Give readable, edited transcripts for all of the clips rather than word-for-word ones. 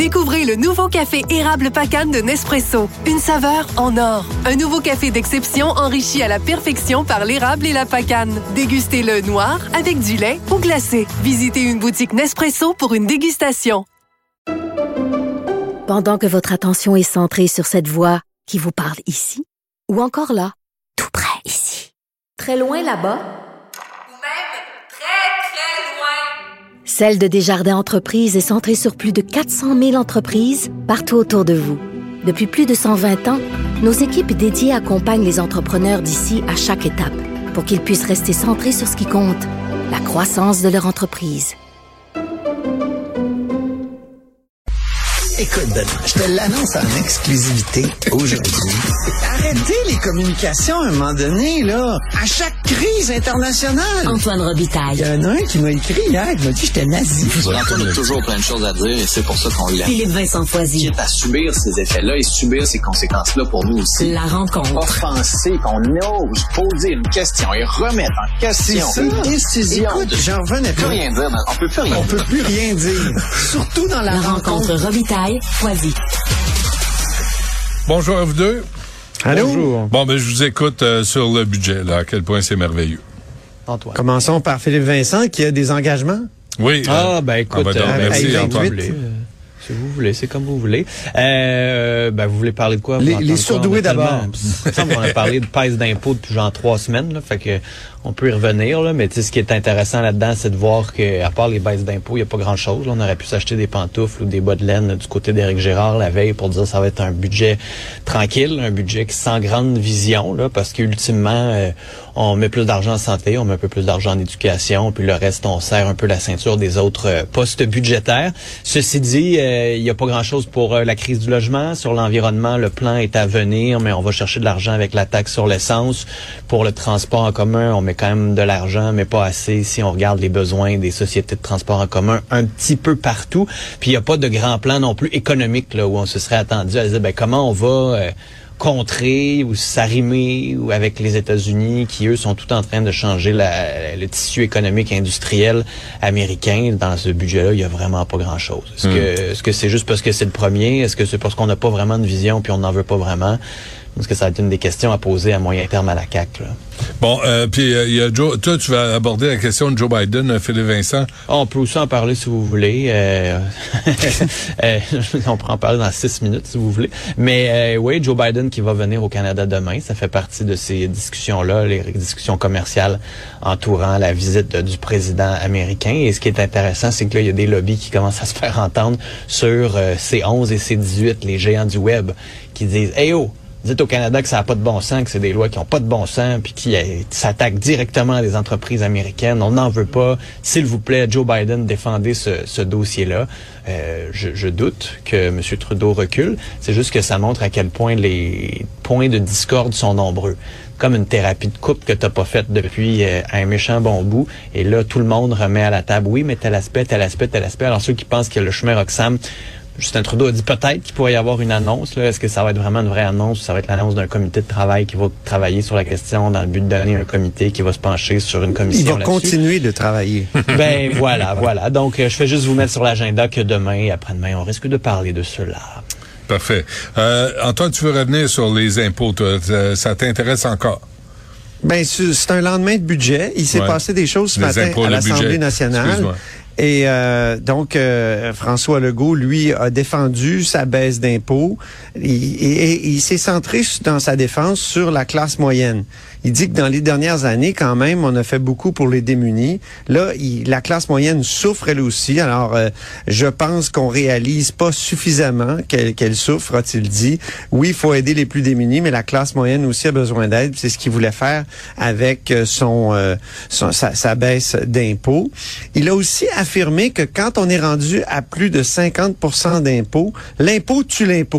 Découvrez le nouveau café érable Pacane de Nespresso. Une saveur en or. Un nouveau café d'exception enrichi à la perfection par l'érable et la pacane. Dégustez-le noir, avec du lait ou glacé. Visitez une boutique Nespresso pour une dégustation. Pendant que votre attention est centrée sur cette voix qui vous parle ici, ou encore là, tout près ici, très loin là-bas, ou même très, très loin. Celle de Desjardins Entreprises est centrée sur plus de 400 000 entreprises partout autour de vous. Depuis plus de 120 ans, nos équipes dédiées accompagnent les entrepreneurs d'ici à chaque étape pour qu'ils puissent rester centrés sur ce qui compte, la croissance de leur entreprise. Écoute, Benoît, je te l'annonce en exclusivité aujourd'hui. Arrêtez les communications à un moment donné, là. À chaque crise internationale. Antoine Robitaille. Il y en a un qui m'a écrit hier, qui m'a dit que j'étais nazi. Antoine a toujours plein de choses à dire et c'est pour ça qu'on l'aime. Philippe Vincent Foisy. Quitte à subir ces effets-là et subir ces conséquences-là pour nous aussi. La rencontre. Offenser, qu'on ose poser une question et remettre en question les décisions. Écoute, j'en revenais On peut pas. rien dire, on peut plus rien On dire. peut plus rien dire. Surtout dans la rencontre. Robitaille, Foisy. Bonjour à vous deux. Allô? Bonjour. Bon, ben, je vous écoute sur le budget, là, à quel point c'est merveilleux. Antoine. Commençons par Philippe Vincent, qui a des engagements. Oui. Écoute, merci, Antoine. Si vous voulez, c'est comme vous voulez. Vous voulez parler de quoi? Les surdoués d'abord. On a parlé de pèse d'impôts depuis genre 3 semaines, là, fait que on peut y revenir, là, mais tu sais, ce qui est intéressant là-dedans, c'est de voir que, à part les baisses d'impôts, il n'y a pas grand-chose. Là, on aurait pu s'acheter des pantoufles ou des bas de laine du côté d'Éric Girard la veille pour dire que ça va être un budget tranquille, un budget sans grande vision, là, parce qu'ultimement, on met plus d'argent en santé, on met un peu plus d'argent en éducation, puis le reste, on serre un peu la ceinture des autres postes budgétaires. Ceci dit, il n'y a pas grand-chose pour la crise du logement. Sur l'environnement, le plan est à venir, mais on va chercher de l'argent avec la taxe sur l'essence. Pour le transport en commun, on met quand même de l'argent, mais pas assez si on regarde les besoins des sociétés de transport en commun un petit peu partout. Puis il n'y a pas de grand plan non plus économique là où on se serait attendu à dire comment on va contrer ou s'arrimer ou avec les États-Unis qui, eux, sont tout en train de changer le tissu économique industriel américain. Dans ce budget-là, il y a vraiment pas grand-chose. Est-ce que c'est juste parce que c'est le premier? Est-ce que c'est parce qu'on n'a pas vraiment de vision puis on n'en veut pas vraiment? Parce que ça va être une des questions à poser à moyen terme à la CAQ, là. Bon, puis il y a Joe. Toi, tu vas aborder la question de Joe Biden, Philippe Vincent. On peut aussi en parler si vous voulez. On peut en parler dans 6 minutes si vous voulez. Mais oui, Joe Biden qui va venir au Canada demain, ça fait partie de ces discussions-là, les discussions commerciales entourant la visite du président américain. Et ce qui est intéressant, c'est que là, il y a des lobbies qui commencent à se faire entendre sur C11 et C18, les géants du web, qui disent « Hey oh! Dites au Canada que ça n'a pas de bon sens, que c'est des lois qui n'ont pas de bon sens, puis qui s'attaquent directement à des entreprises américaines. On n'en veut pas. S'il vous plaît, Joe Biden, défendez ce dossier-là. Je doute que M. Trudeau recule. C'est juste que ça montre à quel point les points de discorde sont nombreux. Comme une thérapie de couple que t'as pas faite depuis un méchant bon bout. Et là, tout le monde remet à la table, oui, mais tel aspect, tel aspect, tel aspect. Alors, ceux qui pensent que le chemin Roxham, Justin Trudeau a dit peut-être qu'il pourrait y avoir une annonce. Là. Est-ce que ça va être vraiment une vraie annonce ou ça va être l'annonce d'un comité de travail qui va travailler sur la question dans le but de donner un comité qui va se pencher sur une commission là-dessus? Il va continuer de travailler. Ben voilà. Donc, je fais juste vous mettre sur l'agenda que demain et après-demain, on risque de parler de cela. Parfait. Antoine, tu veux revenir sur les impôts, toi. Ça t'intéresse encore? Ben, c'est un lendemain de budget. Il s'est passé des choses ce matin à l'Assemblée nationale. Excuse-moi. Et donc, François Legault, lui, a défendu sa baisse d'impôts et il s'est centré dans sa défense sur la classe moyenne. Il dit que dans les dernières années, quand même, on a fait beaucoup pour les démunis. Là, la classe moyenne souffre elle aussi. Alors, je pense qu'on réalise pas suffisamment qu'elle souffre, a-t-il dit. Oui, il faut aider les plus démunis, mais la classe moyenne aussi a besoin d'aide. C'est ce qu'il voulait faire avec sa baisse d'impôts. Il a aussi affirmé que quand on est rendu à plus de 50% d'impôts, l'impôt tue l'impôt.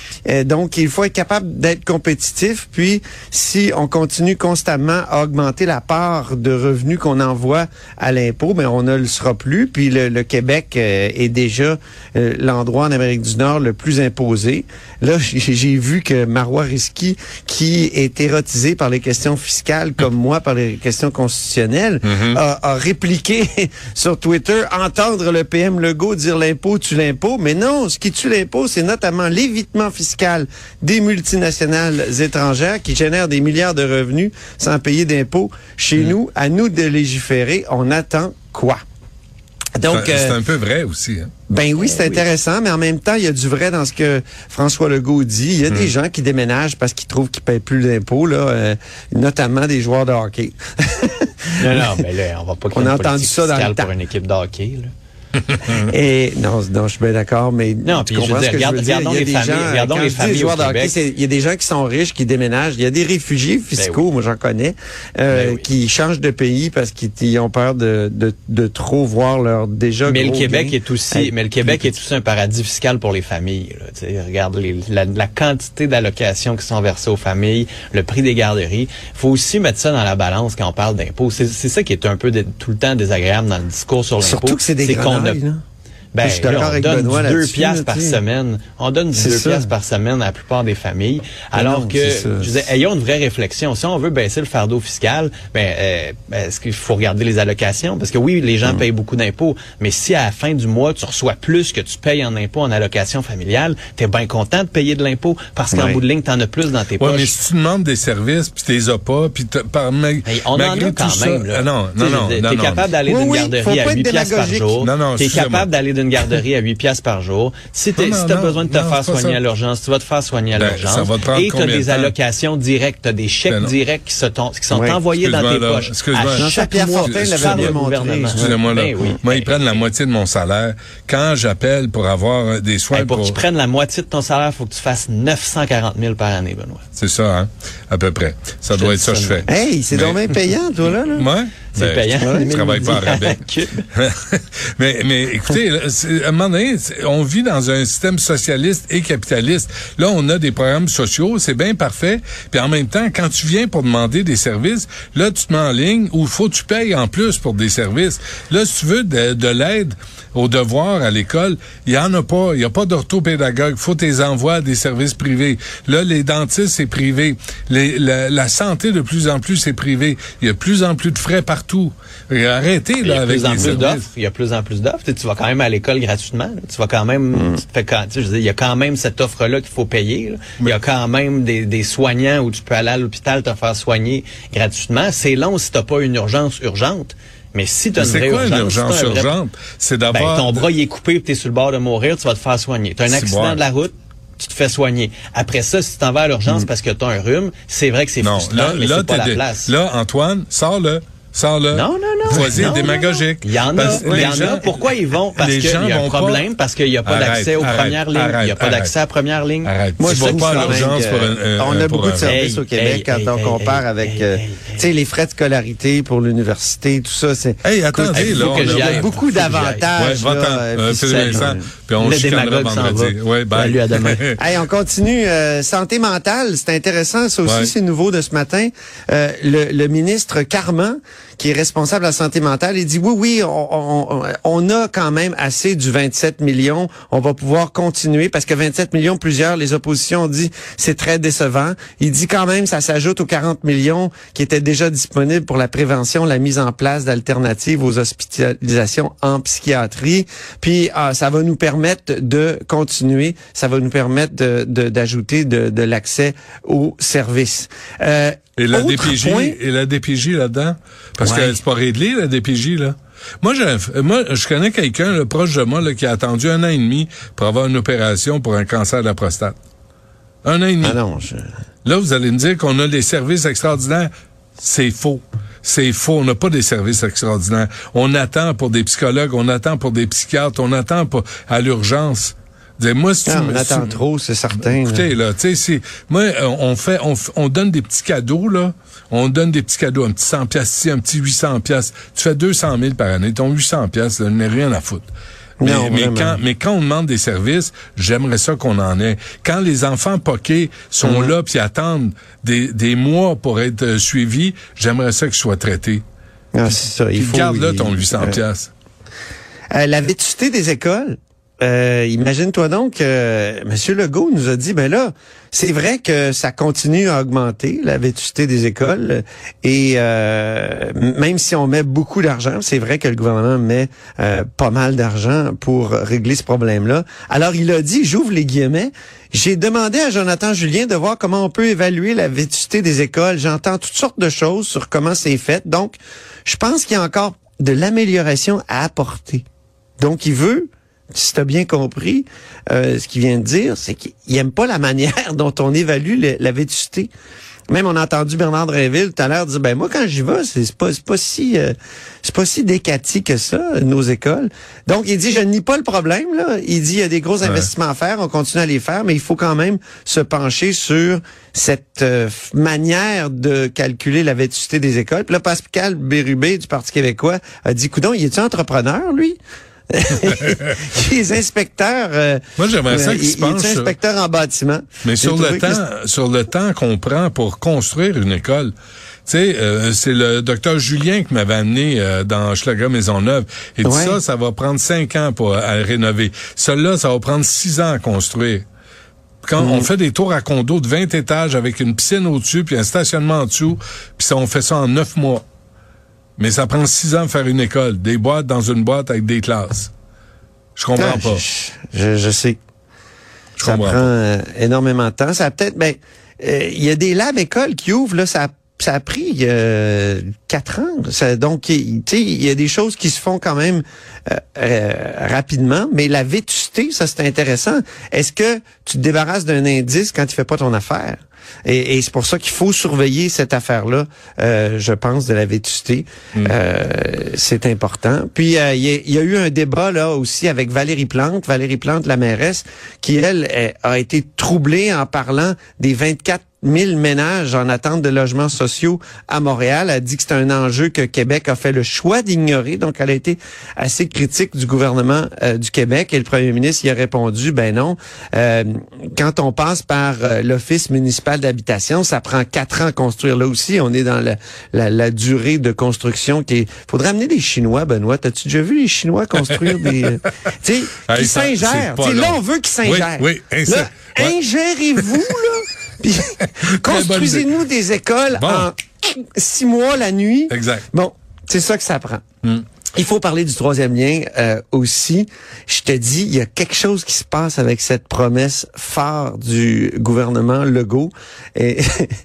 Donc, il faut être capable d'être compétitif. Puis, si on continue constamment à augmenter la part de revenus qu'on envoie à l'impôt, ben on ne le sera plus. Puis, le Québec est déjà l'endroit en Amérique du Nord le plus imposé. Là, j'ai vu que Marois Risky, qui est érotisé par les questions fiscales comme moi par les questions constitutionnelles, a répliqué sur Twitter, entendre le PM Legault dire l'impôt tue l'impôt. Mais non, ce qui tue l'impôt, c'est notamment l'évitement fiscal des multinationales étrangères qui génèrent des milliards de revenus sans payer d'impôts. Chez nous, à nous de légiférer, on attend quoi? Donc, c'est un peu vrai aussi. Hein? Ben oui, c'est intéressant, mais en même temps, il y a du vrai dans ce que François Legault dit. Il y a des gens qui déménagent parce qu'ils trouvent qu'ils paient plus d'impôts, là, notamment des joueurs de hockey. non, mais là, on va pas on a entendu ça dans le temps pour une équipe de hockey, là. Et non, je suis bien d'accord, mais non, tu comprends ce que je veux dire. Il y a des gens, regardons les familles au Québec. Il y a des gens qui sont riches, qui déménagent. Il y a des réfugiés fiscaux, moi j'en connais, qui changent de pays parce qu'ils ont peur de trop voir leur déjà mais gros le Québec gain. est aussi, mais le Québec est aussi un paradis fiscal pour les familles. Là. Tu sais, regarde la quantité d'allocations qui sont versées aux familles, le prix des garderies. Il faut aussi mettre ça dans la balance quand on parle d'impôts. C'est ça qui est un peu tout le temps désagréable dans le discours sur l'impôt. Surtout que c'est des Ben, là, on donne Benoît 2 piastres par semaine. On donne 2 piastres par semaine à la plupart des familles. Alors que, je disais, ayons une vraie réflexion. Si on veut baisser le fardeau fiscal, est-ce qu'il faut regarder les allocations? Parce que oui, les gens payent beaucoup d'impôts, mais si à la fin du mois, tu reçois plus que tu payes en impôts en allocation familiale, t'es bien content de payer de l'impôt parce qu'en bout de ligne, t'en as plus dans tes poches. Mais si tu demandes des services, puis t'es as pas, puis on en a quand même, là. Non. T'es capable d'aller d'une garderie à 8 piastres par jour. T'es capable d'aller d'une garderie à 8 piastres par jour. Si t'as besoin de te faire soigner à l'urgence, tu vas te faire soigner à l'urgence. Et t'as des allocations directes, t'as des chèques directs qui sont envoyés dans tes poches. À chaque mois, par le gouvernement. Excusez-moi, là. Moi, ils prennent la moitié de mon salaire. Quand j'appelle pour avoir des soins pour qu'ils prennent la moitié de ton salaire, il faut que tu fasses 940 000 par année, Benoît. C'est ça, hein? À peu près. Ça doit être ça que je fais. Hey, c'est donc bien payant, toi, là. Ouais. C'est payant. Je travaille pas à rabais. mais écoutez, là, à un moment donné, on vit dans un système socialiste et capitaliste. Là, on a des programmes sociaux, c'est bien parfait. Puis en même temps, quand tu viens pour demander des services, là, tu te mets en ligne où il faut que tu payes en plus pour des services. Là, si tu veux de l'aide aux devoirs à l'école, il y en a pas. Il y a pas d'orthopédagogue. Faut tes envois à des services privés. Là, les dentistes, c'est privé. La santé, de plus en plus, c'est privé. Il y a de plus en plus de frais partout. Arrêtez, là, avec les services. Il y a de plus en plus d'offres. Tu vas quand même à l'école gratuitement. Là. Tu vas quand même, il y a quand même cette offre-là qu'il faut payer. Là. Il y a quand même des soignants où tu peux aller à l'hôpital te faire soigner gratuitement. C'est long si t'as pas une urgence urgente. Mais si tu as une vraie urgence... C'est quoi une urgence urgente? C'est d'avoir... ton bras, il est coupé et tu es sur le bord de mourir, tu vas te faire soigner. Tu as un accident de la route, tu te fais soigner. Après ça, si tu t'en vas à l'urgence parce que tu as un rhume, c'est vrai que c'est frustrant, mais c'est pas la place. Là, Antoine, sors-le. Non. Choisis démagogique. Il y en a. Pourquoi ils vont? Parce qu'il y a un problème, parce qu'il n'y a pas d'accès aux premières lignes. Il n'y a pas d'accès à la première ligne. Moi, je ne pas à l'urgence pour on a beaucoup de services au Québec quand on compare avec les frais de scolarité pour l'université, tout ça. Attendez, là, il y a beaucoup d'avantages. Puis on se chicanera vendredi. Salut, à demain. On continue. Santé mentale, c'est intéressant. Ça aussi, c'est nouveau de ce matin. Le ministre Carman, qui est responsable de la santé mentale, il dit oui, on a quand même assez du 27 millions. On va pouvoir continuer parce que 27 millions, les oppositions ont dit c'est très décevant. Il dit quand même ça s'ajoute aux 40 millions qui étaient déjà disponibles pour la prévention, la mise en place d'alternatives aux hospitalisations en psychiatrie. Puis ça va nous permettre de continuer, ça va nous permettre d'ajouter de l'accès aux services. Et la DPJ là-dedans? Parce que c'est pas réglé, la DPJ, là. Moi, je connais quelqu'un, là, proche de moi, là, qui a attendu 1 an et demi pour avoir une opération pour un cancer de la prostate. 1 an et demi. Là, vous allez me dire qu'on a des services extraordinaires. C'est faux. C'est faux. On n'a pas des services extraordinaires. On attend pour des psychologues, on attend pour des psychiatres, on attend à l'urgence. Moi, on attend trop, c'est certain. Écoutez, là, tu sais, on donne des petits cadeaux, là. On donne des petits cadeaux, un petit 100 piastres ici, un petit 800 piastres. Tu fais 200 000 par année. Ton 800 piastres, là, n'est rien à foutre. Mais quand on demande des services, j'aimerais ça qu'on en ait. Quand les enfants poqués sont là puis attendent des mois pour être suivis, j'aimerais ça qu'ils soient traités. Ah, c'est ça. Garde là ton 800 piastres. La vétusté des écoles. Imagine-toi donc, M. Legault nous a dit, ben là, c'est vrai que ça continue à augmenter, la vétusté des écoles, et même si on met beaucoup d'argent, c'est vrai que le gouvernement met pas mal d'argent pour régler ce problème-là. Alors, il a dit, j'ouvre les guillemets, j'ai demandé à Jonathan Julien de voir comment on peut évaluer la vétusté des écoles. J'entends toutes sortes de choses sur comment c'est fait. Donc, je pense qu'il y a encore de l'amélioration à apporter. Donc, il veut... Si tu as bien compris, ce qu'il vient de dire, c'est qu'il aime pas la manière dont on évalue la vétusté. Même on a entendu Bernard Drinville tout à l'heure dire, ben moi quand j'y vais, c'est pas si décati que ça, nos écoles. Donc il dit, je nie pas le problème là. Il dit, il y a des gros investissements à faire, on continue à les faire, mais il faut quand même se pencher sur cette manière de calculer la vétusté des écoles. Puis là, Pascal Bérubé du Parti québécois a dit, coudonc, il est-tu entrepreneur lui? Les inspecteurs. Moi, j'aimerais ça qu'il se penche. Il est inspecteur en bâtiment. Mais sur le temps qu'on prend pour construire une école. Tu sais, c'est le docteur Julien qui m'avait amené dans Hochelaga Maisonneuve. Il dit ça va prendre 5 ans à rénover. Celui-là, ça va prendre 6 ans à construire. Quand on fait des tours à condo de 20 étages avec une piscine au-dessus puis un stationnement en dessous, puis on fait ça en 9 mois. Mais ça prend 6 ans de faire une école. Des boîtes dans une boîte avec des classes. Je comprends pas. Je sais. Ça prend énormément de temps. Ça peut-être, il y a des labs écoles qui ouvrent, là, ça a pris 4 ans. Donc, tu sais, il y a des choses qui se font quand même rapidement, mais la vétusté, ça c'est intéressant. Est-ce que tu te débarrasses d'un indice quand tu fais pas ton affaire? Et c'est pour ça qu'il faut surveiller cette affaire-là, je pense, de la vétusté. C'est important. Puis, il y a eu un débat là aussi avec Valérie Plante, la mairesse, qui, elle, a été troublée en parlant des 24 000 ménages en attente de logements sociaux à Montréal. Elle a dit que c'est un enjeu que Québec a fait le choix d'ignorer. Donc, elle a été assez critique du gouvernement du Québec. Et le premier ministre y a répondu, ben non. Quand on passe par l'Office municipal d'habitation, ça prend 4 ans à construire. Là aussi, on est dans la durée de construction qui est... Faudrait amener des Chinois, Benoît. T'as-tu déjà vu les Chinois construire des... tu sais, qui s'ingèrent. Là, on veut qu'ils s'ingèrent. Oui, là, ingérez-vous, là. Puis, construisez-nous des écoles en 6 mois la nuit. Exact. Bon, c'est ça que ça prend. Il faut parler du troisième lien aussi. Je te dis, il y a quelque chose qui se passe avec cette promesse phare du gouvernement Legault. Et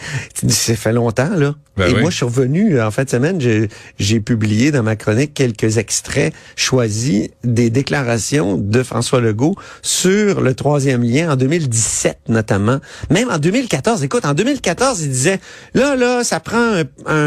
ça fait longtemps, là. Moi, je suis revenu en fin de semaine, j'ai publié dans ma chronique quelques extraits choisis des déclarations de François Legault sur le troisième lien en 2017 notamment. Même en 2014. Écoute, en 2014, il disait, là, ça prend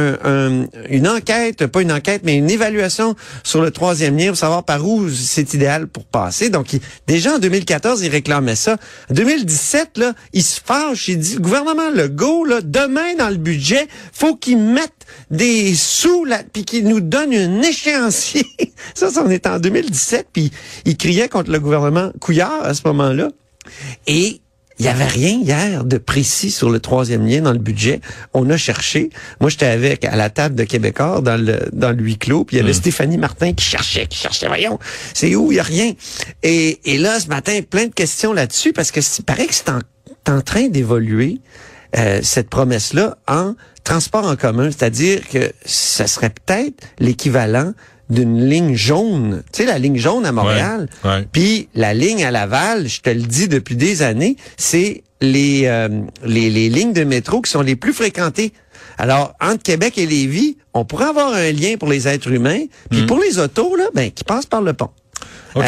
une enquête, pas une enquête, mais une évaluation sur le troisième lien pour savoir par où c'est idéal pour passer. Donc, déjà en 2014, il réclamait ça. En 2017, là, il se fâche, il dit, le gouvernement Legault, là, demain dans le budget, faut qu'ils mettent des sous là, puis qu'ils nous donnent un échéancier. Ça, on est en 2017, puis il criait contre le gouvernement Couillard à ce moment-là. Et il y avait rien hier de précis sur le troisième lien dans le budget. On a cherché. Moi, j'étais à la table de Québécois dans le huis clos, puis il y avait Stéphanie Martin qui cherchait. Voyons, c'est où? Il y a rien. Et là, ce matin, plein de questions là-dessus, parce que il paraît que c'est en train d'évoluer, cette promesse-là, en transport en commun. C'est-à-dire que ça serait peut-être l'équivalent d'une ligne jaune. Tu sais, la ligne jaune à Montréal. Ouais. Puis la ligne à Laval, je te le dis depuis des années, c'est les lignes de métro qui sont les plus fréquentées. Alors, entre Québec et Lévis, on pourrait avoir un lien pour les êtres humains. Puis pour les autos, là, qui passent par le pont. OK.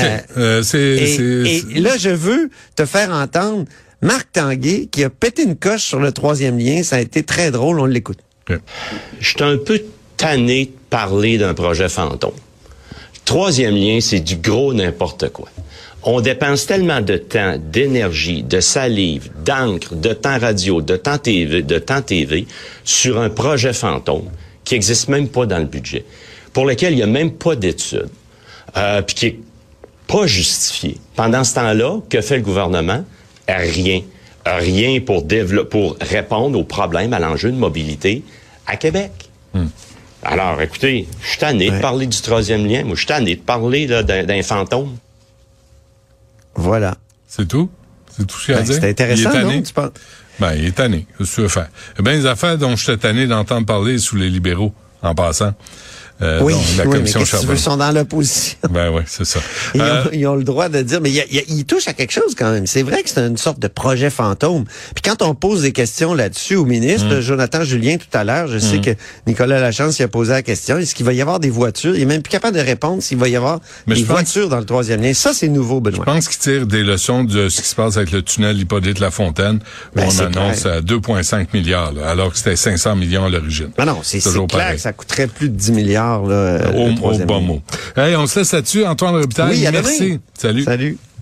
Et là, je veux te faire entendre Marc Tanguay, qui a pété une coche sur le troisième lien. Ça a été très drôle. On l'écoute. Okay. Je suis un peu tanné de parler d'un projet fantôme. Troisième lien, c'est du gros n'importe quoi. On dépense tellement de temps, d'énergie, de salive, d'encre, de temps radio, de temps TV sur un projet fantôme qui n'existe même pas dans le budget, pour lequel il n'y a même pas d'études, puis qui est pas justifié. Pendant ce temps-là, que fait le gouvernement? Rien. Rien pour répondre aux problèmes, à l'enjeu de mobilité à Québec. Alors, écoutez, je suis tanné de parler du troisième lien. Moi, je suis tanné de parler là, d'un fantôme. Voilà. C'est tout? C'est tout ce qu'il y a à dire? C'est intéressant, non? Tu penses? Ben, il est tanné. Qu'est-ce que tu veux faire? Il y a bien des affaires dont je suis tanné d'entendre parler sous les libéraux, en passant. Oui, la mais commission qu'est-ce que tu veux, ils sont dans l'opposition. Ben oui, c'est ça. Ils ont le droit de dire, mais ils touchent à quelque chose quand même. C'est vrai que c'est une sorte de projet fantôme. Puis quand on pose des questions là-dessus au ministre, Jonathan Julien tout à l'heure, je sais que Nicolas Lachance y a posé la question, est-ce qu'il va y avoir des voitures? Il est même plus capable de répondre s'il va y avoir des voitures dans le troisième lien. Ça, c'est nouveau, Benoît. Je pense qu'il tire des leçons de ce qui se passe avec le tunnel Hippolyte-Lafontaine, où on annonce à 2,5 milliards, là, alors que c'était 500 millions à l'origine. Ben non, c'est clair que ça coûterait plus de 10 milliards, là. Au bon mot. Hey, on se laisse là-dessus. Antoine Robitaille, merci. Salut. Salut.